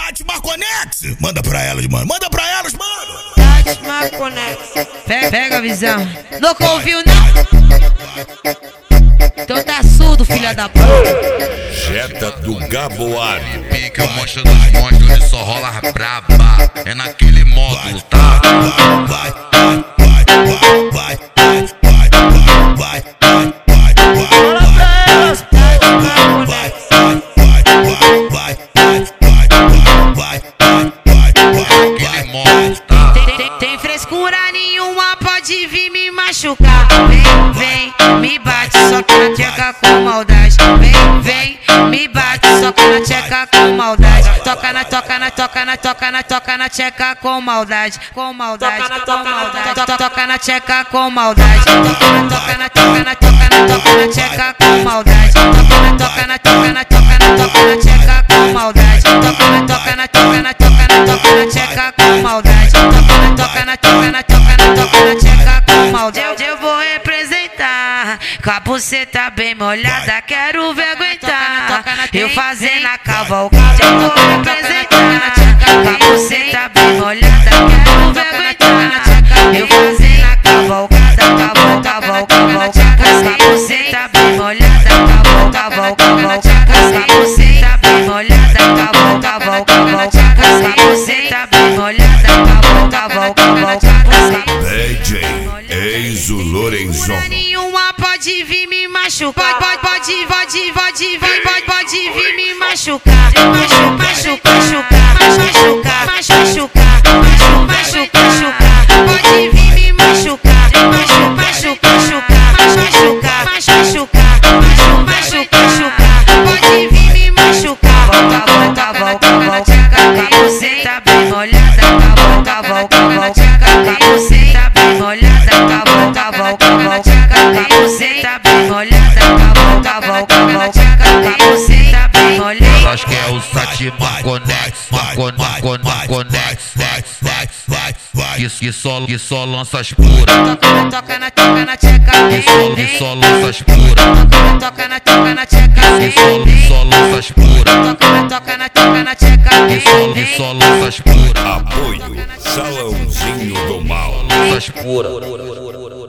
Tati Marconex, manda pra elas, mano. Manda pra elas, mano. Tati Marconex. Pega a visão. Nunca ouviu, não? Então tá surdo, filha da puta. Jetta do Gaboari. Pique o monstro dos monstros, ele só rola braba. É naquele módulo, tá? Vai. Aquele módulo, tá? Tem frescura nenhuma, pode vir me machucar. Vem, me bate, só que na tcheca com maldade. Vem, me bate, só que na tcheca com maldade. Toca na tcheca com maldade. Com maldade, com maldade. Toca na tcheca com maldade. Toca na tcheca com maldade. Toca na tcheca com maldade. Toca na tcheca com maldade. Toca na tcheca com maldade. Eu vou representar com a buceta bem molhada, quero ver aguentar. Eu fazendo a cavalgada, eu vou representar com a buceta bem molhada, quero ver aguentar. Eu fazendo a cavalgada, cavalgada, com a buceta bem molhada, cavalgada, com a buceta bem molhada, cavalgada, com a buceta bem molhada, cavalgada. DJ Enzo Lorenzon. Nenhuma pode vir me machucar. Pode vir me machucar. Machucar. Pode vir me machucar. Machucar. Pode vir me machucar. Volta na tcheca, buceta bem molhada. Volta na tcheca, buceta bem molhada. Volta na tcheca, buceta bem molhada. Volta na tcheca, buceta bem molhada. Elas quer o Tati Marconex. Que só lança as puras. Toca na tcheca. Que só lança as puras. Toca na tcheca. Que só lança as puras. Toca na tcheca. Que só lança as puras. Apoio Salãozinho do Mal. Lança as puras.